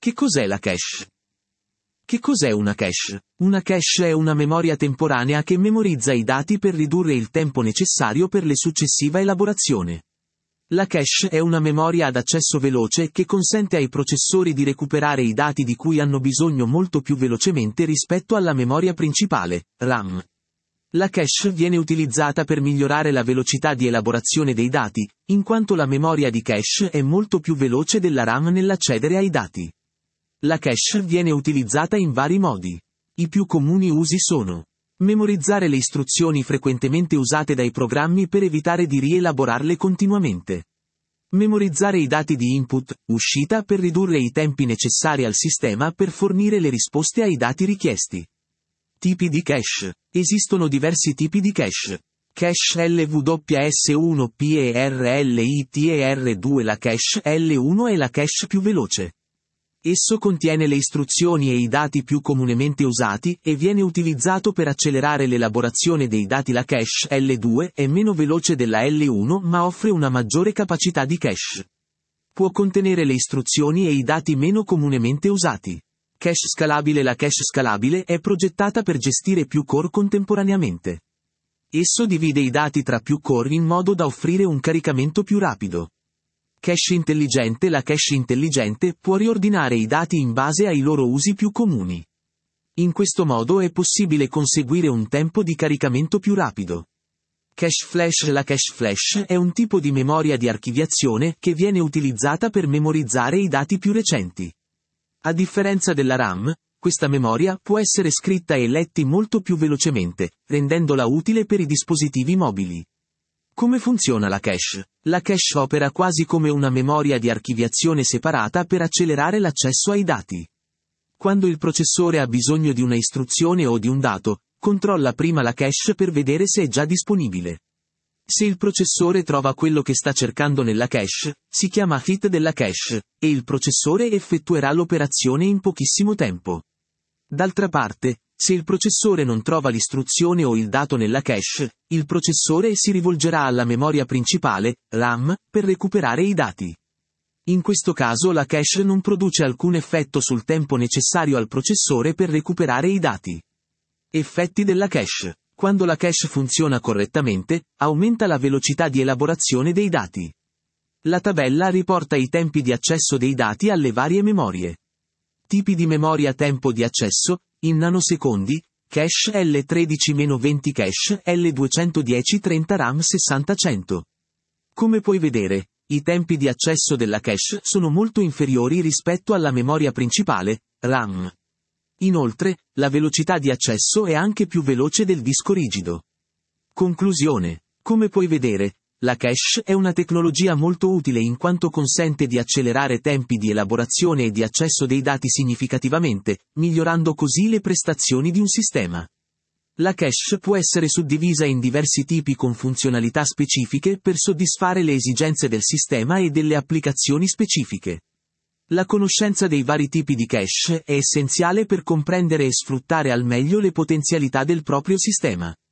Che cos'è la cache? Che cos'è una cache? Una cache è una memoria temporanea che memorizza i dati per ridurre il tempo necessario per la successiva elaborazione. La cache è una memoria ad accesso veloce che consente ai processori di recuperare i dati di cui hanno bisogno molto più velocemente rispetto alla memoria principale, RAM. La cache viene utilizzata per migliorare la velocità di elaborazione dei dati, in quanto la memoria di cache è molto più veloce della RAM nell'accedere ai dati. La cache viene utilizzata in vari modi. I più comuni usi sono: memorizzare le istruzioni frequentemente usate dai programmi per evitare di rielaborarle continuamente. Memorizzare i dati di input, uscita per ridurre i tempi necessari al sistema per fornire le risposte ai dati richiesti. Tipi di cache. Esistono diversi tipi di cache. Cache LWS1 PERLITER2. La cache L1 è la cache più veloce. Esso contiene le istruzioni e i dati più comunemente usati e viene utilizzato per accelerare l'elaborazione dei dati. La cache L2 è meno veloce della L1 ma offre una maggiore capacità di cache. Può contenere le istruzioni e i dati meno comunemente usati. Cache scalabile. La cache scalabile è progettata per gestire più core contemporaneamente. Esso divide i dati tra più core in modo da offrire un caricamento più rapido. Cache intelligente. La cache intelligente può riordinare i dati in base ai loro usi più comuni. In questo modo è possibile conseguire un tempo di caricamento più rapido. Cache flash. La cache flash è un tipo di memoria di archiviazione che viene utilizzata per memorizzare i dati più recenti. A differenza della RAM, questa memoria può essere scritta e letti molto più velocemente, rendendola utile per i dispositivi mobili. Come funziona la cache? La cache opera quasi come una memoria di archiviazione separata per accelerare l'accesso ai dati. Quando il processore ha bisogno di una istruzione o di un dato, controlla prima la cache per vedere se è già disponibile. Se il processore trova quello che sta cercando nella cache, si chiama hit della cache, e il processore effettuerà l'operazione in pochissimo tempo. D'altra parte, se il processore non trova l'istruzione o il dato nella cache, il processore si rivolgerà alla memoria principale, RAM, per recuperare i dati. In questo caso la cache non produce alcun effetto sul tempo necessario al processore per recuperare i dati. Effetti della cache. Quando la cache funziona correttamente, aumenta la velocità di elaborazione dei dati. La tabella riporta i tempi di accesso dei dati alle varie memorie. Tipi di memoria. Tempo di accesso, in nanosecondi, cache L13-20 cache L210 30 RAM 60-100. Come puoi vedere, i tempi di accesso della cache sono molto inferiori rispetto alla memoria principale, RAM. Inoltre, la velocità di accesso è anche più veloce del disco rigido. Conclusione. Come puoi vedere, la cache è una tecnologia molto utile in quanto consente di accelerare tempi di elaborazione e di accesso dei dati significativamente, migliorando così le prestazioni di un sistema. La cache può essere suddivisa in diversi tipi con funzionalità specifiche per soddisfare le esigenze del sistema e delle applicazioni specifiche. La conoscenza dei vari tipi di cache è essenziale per comprendere e sfruttare al meglio le potenzialità del proprio sistema.